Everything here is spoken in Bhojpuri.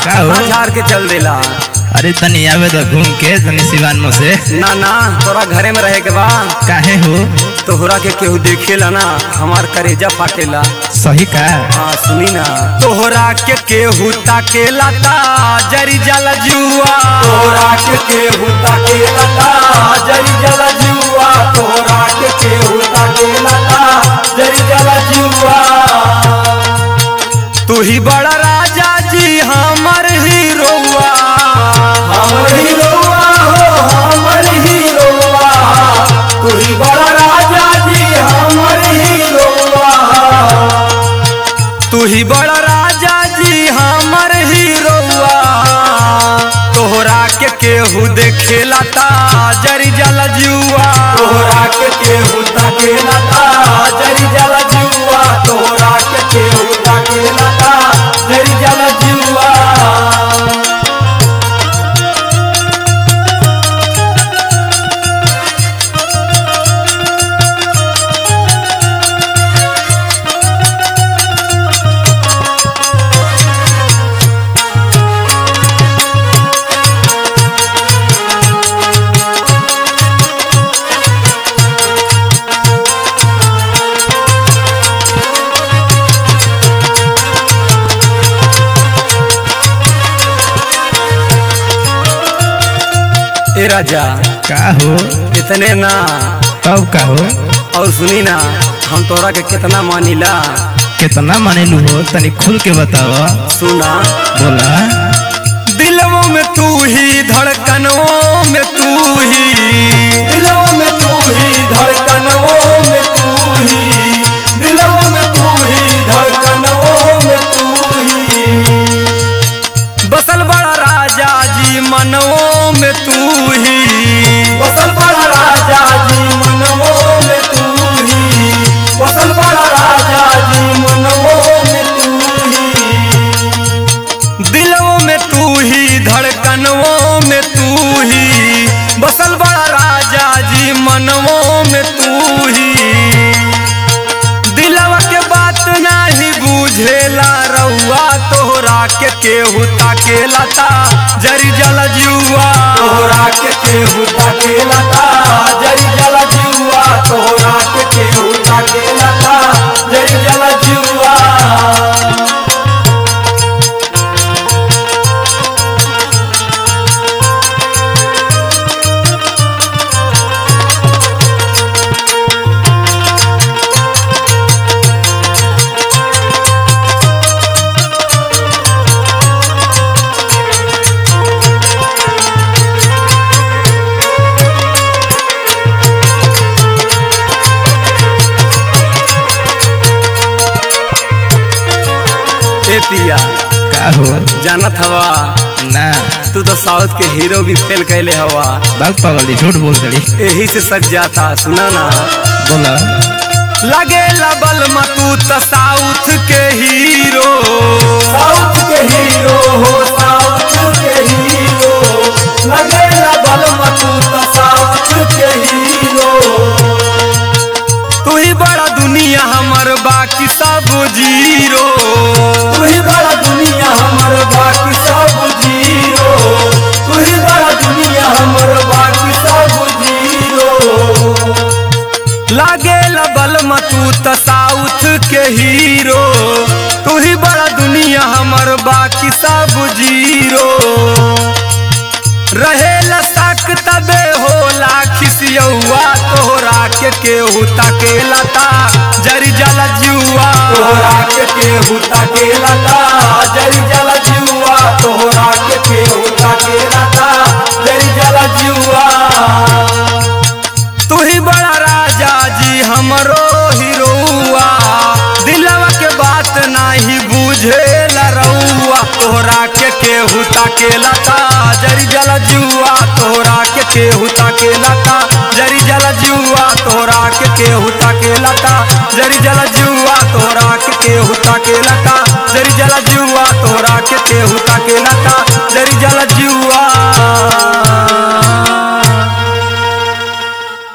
का हो? झाड़ के चल देला। अरे तनी आवे तो घूम के तनी सिवान में से। ना ना तोरा घरे में रहे के बा। काहे हो? तोहरा के केहू देखेला ना हमार करेजा फाटेला। सही का? हाँ सुनी ना। तोहरा के केहू ताकेला ता जरी जला जुआ। तोहरा के केहू ताकेला ता जरी जला जुआ। तोहरा के केहू ताकेला ता जरी जला जुआ। तू ही बड़ा राजा जी हमर हीरोआ। हमर हीरोआ हो हमर हीरोआ। तू ही बड़ा राजा जी हमर हीरोआ। तू ही बड़ा राजा जी हमर हीरोआ। तोहरा के केहू देखेला ता जरी जला जुआ। तोहरा के केहू ताकेला ता जरी जला जुआ। तोहरा के केहू ताकेला ता जरी जला जुआ। ए राजा का हो? इतने ना तब का हो? और सुनी ना हम तोरा के कितना मानिला। कितना मानेलू हो तनी खुल के बताओ। सुना बोला। दिलों में तू ही धड़कनों में तू ही। दिलों में तू ही धड़कनों में तू ही। दिलों में तू ही धड़कनों में तू ही। बसल बड़ा राजा जी मनों में तू ही। बसल बड़ा राजा जी मनों में तू ही। बसल बड़ा राजा जी मनों में तू ही। दिलों में तू ही धड़कनों में तू ही। बसल बड़ा राजा जी मनों में तू ही। दिलवा के बात नहीं बुझेला रउआ। तोहरा के केहू ताकेला ता जरी जला जुआ। तोहरा के केहू ताकेला ता जरी जला जुआ। तोहरा के केहू ताकेला ता जरी जला जुआ। ए पिया का हो? जानत हवा ना तू तो साउथ के हीरो भी फेल कैले हवा। बाग पागल झूठ बोल दड़ी। यही से सज जाता। सुना ना बोला। लगे लबल तू तो साउथ के हीरो। साउथ के हीरो हो साउथ के हीरो। लगे लबल तू तो साउथ के हीरो। तू ही बड़ा दुनिया हमर बाकी सब जीरो। तू ही बड़ा दुनिया हमर बाकी सब जीरो। तू ही बड़ा दुनिया हमर बाकी सब जीरो। लागे लबल तू तो साउथ के हीरो। तू ही बड़ा दुनिया हमर बाकी सब जीरो। रहेला साक तबे होला खिसियौआ। तोहरा के केहू ताकेला ता जरी जला जुआ। तोहरा के केहू ताकेला ता जरी जला जुआ। तोहरा के केहू ताकेला ता जरी जला जुआ। तू ही बड़ा राजा जी हमरो हीरोआ। दिलवा के बात नहीं बुझेला रउआ। तोहरा के केहू ताकेला ता जरी जला जुआ। तोहरा के केहू ताकेला ता जरी जला जुआ। तोहरा के केहू ताकेला ता जरी जला जुआ। तोहरा के केहू ताकेला ता जरी जला जुआ। तोहरा के केहू ताकेला ता जरी जला